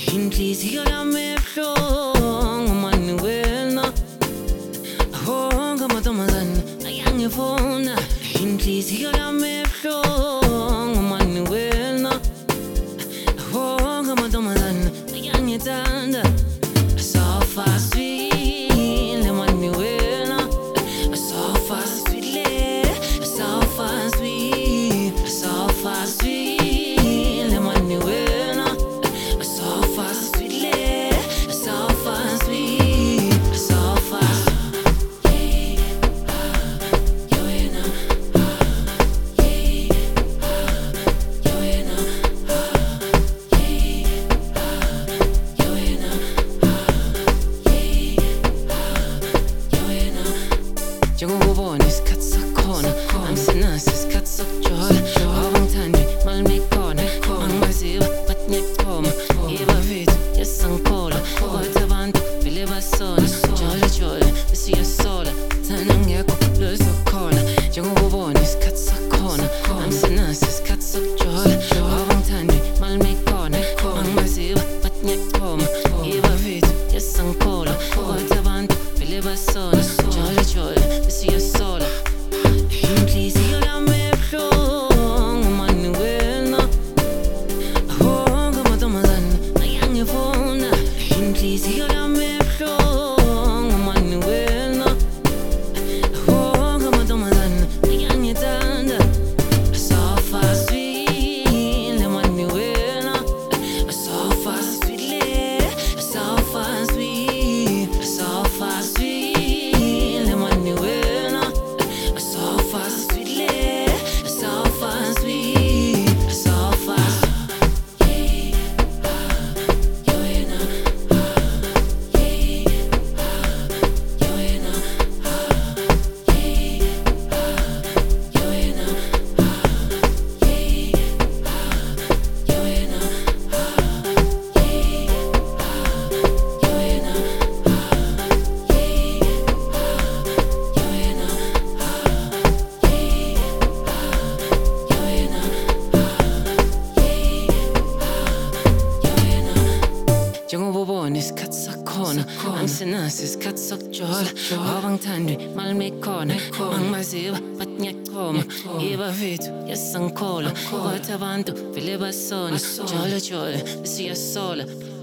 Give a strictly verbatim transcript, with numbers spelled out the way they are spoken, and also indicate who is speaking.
Speaker 1: inhliziyo yami ebuhlungu Manuela ahonga amantombazane ayangifuna inhliziyo yami ebuhlungu Manuela ahonga amantombazane ayangithanda so far sweet Manuela so far sweet so far sweet so far sweet Manuela so far sweet so far sweet so far Njengokubona isikhathi sakhona angisinaso isikhathi sokujola awangithandi malimikhona angibaziwa bathi ngiyachoma ibafethu yesangiphola kodwa abantu vele basona jolo jolo besiyasola thana ngekho lozokhona njengokubona isikhathi sakhona angisinaso isikhathi sokujola awangithandi malimikhona angibaziwa bathi ngiyachoma ibafethu yesangiphola kodwa abantu vele basona jolo jolo besiyasola inhliziyo yami ebuhlungu Manuela ahonga amantombazane ayangifuna inhliziyo yami ebuhlungu Manuela ahonga amantombazane ayangithanda so far sweet Manuela so far sweet so far sweet so far sweet Manuela so far sweet so far sweet so far Njengokubona isikhathi sakhona angisinaso isikhathi sokujola awangithandi malimikhona angibaziwa bathi ngiyachoma ibafethu yesangiphola kodwa abantu vele basona jolo jolo besiyasola